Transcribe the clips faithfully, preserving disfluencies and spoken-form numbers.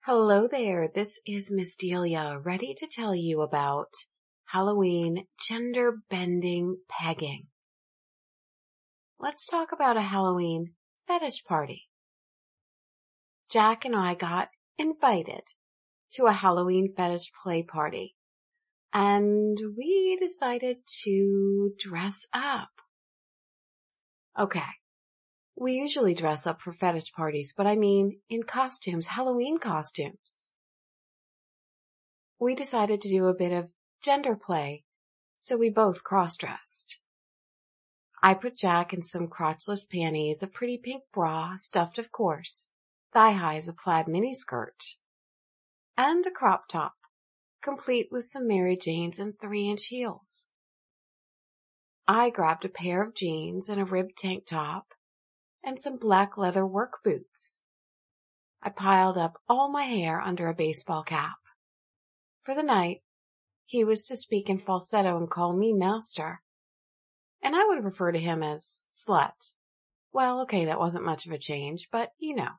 Hello there, this is Miss Delia, ready to tell you about Halloween gender-bending pegging. Let's talk about a Halloween fetish party. Jack and I got invited to a Halloween fetish play party, and we decided to dress up. Okay, we usually dress up for fetish parties, but I mean in costumes, Halloween costumes. We decided to do a bit of gender play, so we both cross-dressed. I put Jack in some crotchless panties, a pretty pink bra, stuffed of course, thigh-high as a plaid miniskirt, and a crop top, complete with some Mary Janes and three-inch heels. I grabbed a pair of jeans and a ribbed tank top, and some black leather work boots. I piled up all my hair under a baseball cap. For the night, he was to speak in falsetto and call me master, and I would refer to him as slut. Well, okay, that wasn't much of a change, but you know.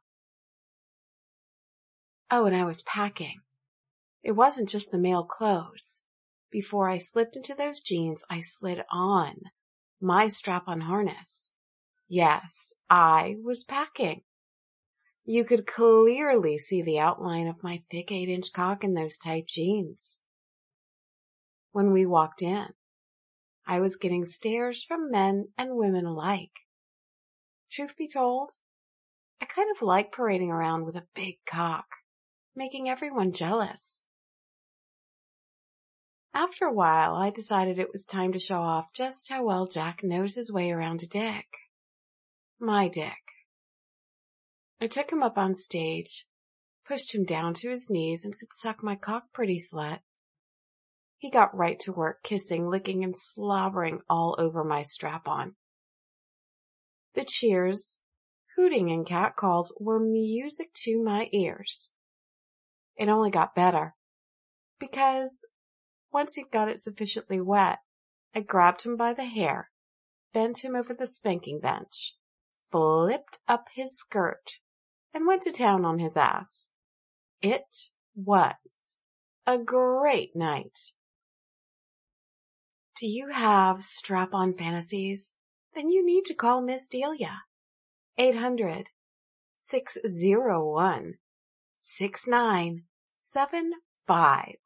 Oh, and I was packing. It wasn't just the male clothes. Before I slipped into those jeans, I slid on my strap-on harness. Yes, I was packing. You could clearly see the outline of my thick eight-inch cock in those tight jeans. When we walked in, I was getting stares from men and women alike. Truth be told, I kind of like parading around with a big cock, making everyone jealous. After a while, I decided it was time to show off just how well Jack knows his way around a dick. My dick. I took him up on stage, pushed him down to his knees, and said, "Suck my cock, pretty slut." He got right to work, kissing, licking, and slobbering all over my strap-on. The cheers, hooting, and catcalls were music to my ears. It only got better, because once he'd got it sufficiently wet, I grabbed him by the hair, bent him over the spanking bench, flipped up his skirt, and went to town on his ass. It was a great night. Do you have strap-on fantasies? Then you need to call Miss Delia. eight hundred, six oh one, six nine seven five.